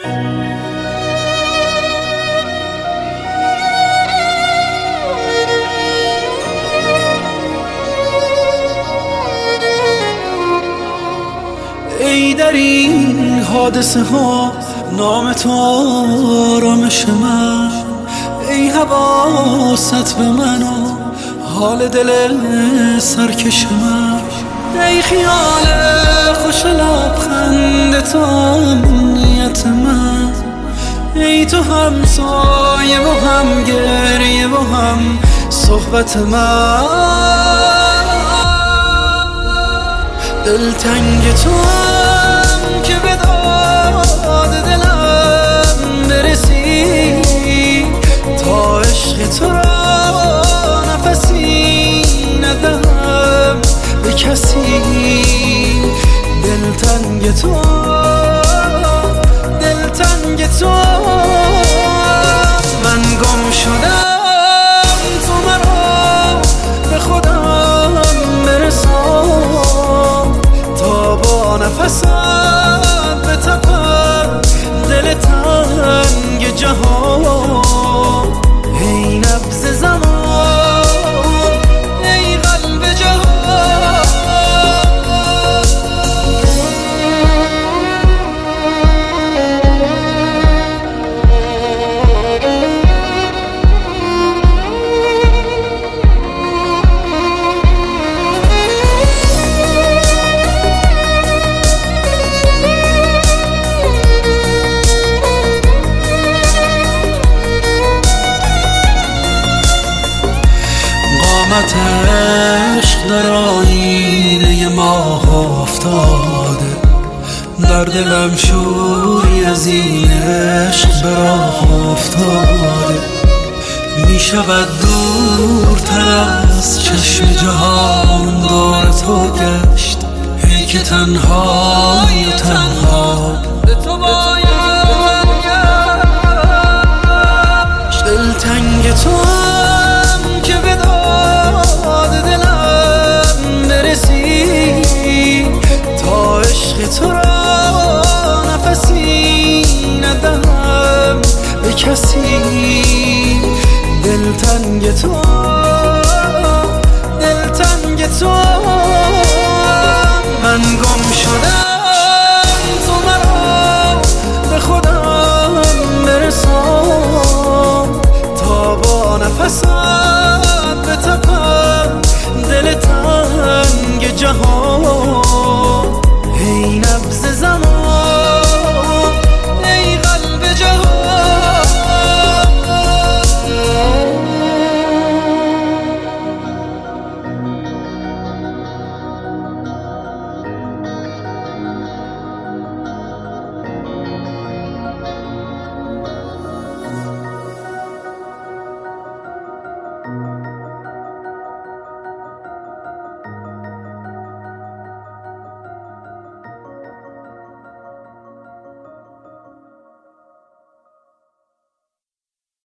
ای در این حادثه ها نام تو آرامش من، ای حواست به من و حال دل سرکش من، ای خیال خوش لبخند تو امنیت من، ای تو هم سایه و هم گریه و هم صحبت من. دلتنگ تو هم که به داد دلم برسی، تا عشق تو را نفسی ندهم به کسی. دلتنگ تو، دلتنگ تو، من گم شدم تو مرا به خودم برسان، تا با نفست بتپم دل تنگ جهان. ای نبض زمان، ای قلب جهان. قامت عشق در آینه ماه افتاده، در دلم شوری از این عشق به راه افتاده. می شود دورتر از چشم جهان دور تو گشت، ای که تنهایی و تنها به تو باید گشت. دلتنگ تو هم که به داد دلم برسی، تا عشق تو را نفسی ندهم به کسی. دلتنگ تو،